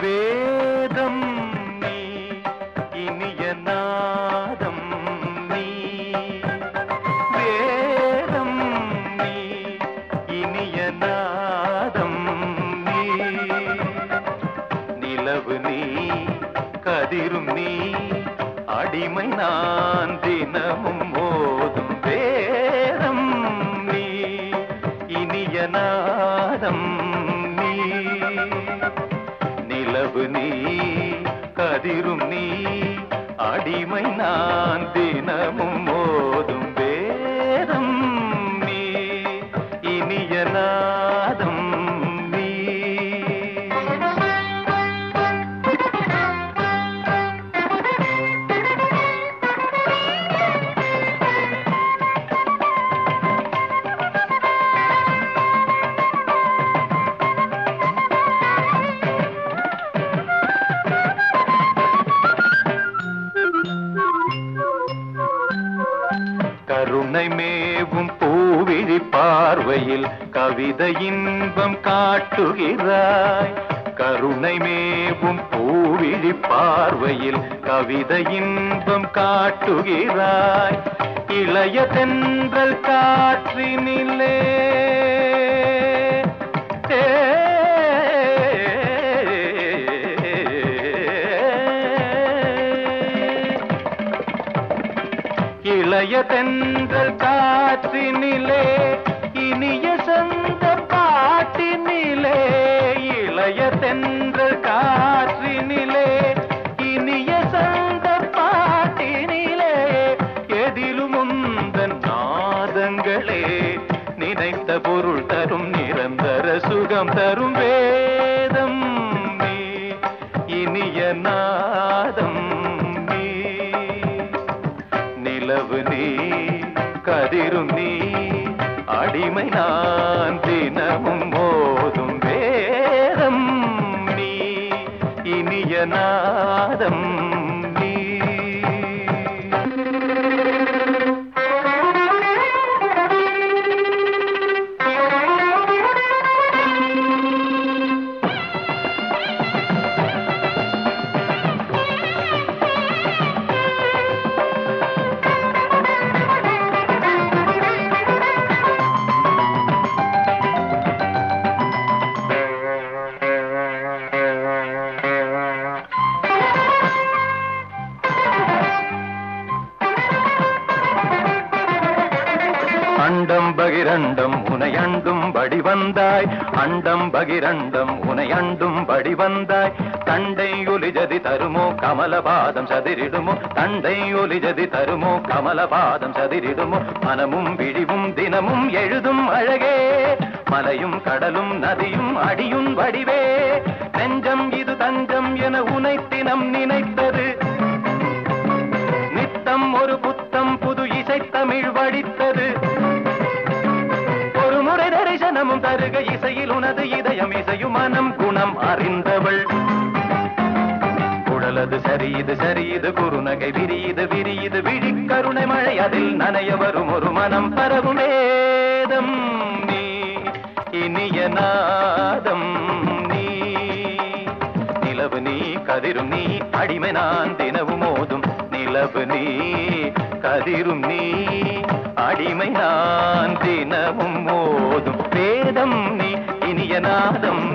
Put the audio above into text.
வேதம் நீ இனிய நாதம் நீ வேதம் நீ இனிய நாதம் நீ நிலவு நீ கதிரும் நீ அடிமை நான் தினமும் ஓதும் வேதம் நீ இனிய நாதம் நீ நிலவு நீ கதிரும் நீ அடிமை நான் தினமும் ஓதும் வேதம் நீ இனிய நாதம் நீ. கருணை மேவும் பூவிழி பார்வையில் கவிதை இன்பம் காட்டுகிறாய். கருணை மேவும் பூவிழி பார்வையில் கவிதை இன்பம் காட்டுகிறாய். இளைய தென்றல் காற்றினிலே இளைய தென்றல் காற்றினிலே இனிய சொந்த பாட்டினிலே இளைய தென்றல் காற்றினிலே இனிய சொந்த பாட்டினிலே எதிலும் உந்தன் நாதங்களே நினைத்த பொருள் தரும் நிரந்தர சுகம் தரும் வேதம் நீ இனிய நாதம் நீ நிலவு நீ கதிரும் நீ அடிமை நான் தினமும் ஓதும் வேதம் நீ இனிய நாதம் நீ. அண்டம் பகிரண்டம் உனை அண்டும் படி வந்தாய். அண்டம் பகிரண்டம் உனை அண்டும் படி வந்தாய். தண்டை ஒலிஜதி தருமோ கமலபாதம் சதிரிடுமோ தண்டை ஒலிஜதி தருமோ கமலபாதம் சதிரிடுமோ மனமும் விழிவும் தினமும் எழுதும் அழகே மலையும் கடலும் நதியும் அடியும் வடிவே நெஞ்சம் இது தஞ்சம் என உனை தினம் நினைத்தது நித்தம் ஒரு புத்தம் புது இசைத்தமிழ் வடித்தது ஒரு முறை தரிசனமும் தருக இசையில் உனது இதயம் இசையும் மனம் குணம் அறிந்தவள் குழலது சரியது சரியது குறுநகை விரியுது விரியுது விழி கருணை மழை அதில் நனைய வரும் ஒரு மனம் பரவும் வேதம் நீ இனிய நாதம் நீ நிலவு நீ கதிரும் நீ அடிமை நான் தினவும் ஓதும் நிலவு நீ கதிரும் நீ அடிமை நான் தினமும் ஓதும் வேதம் நீ இனிய நாதம்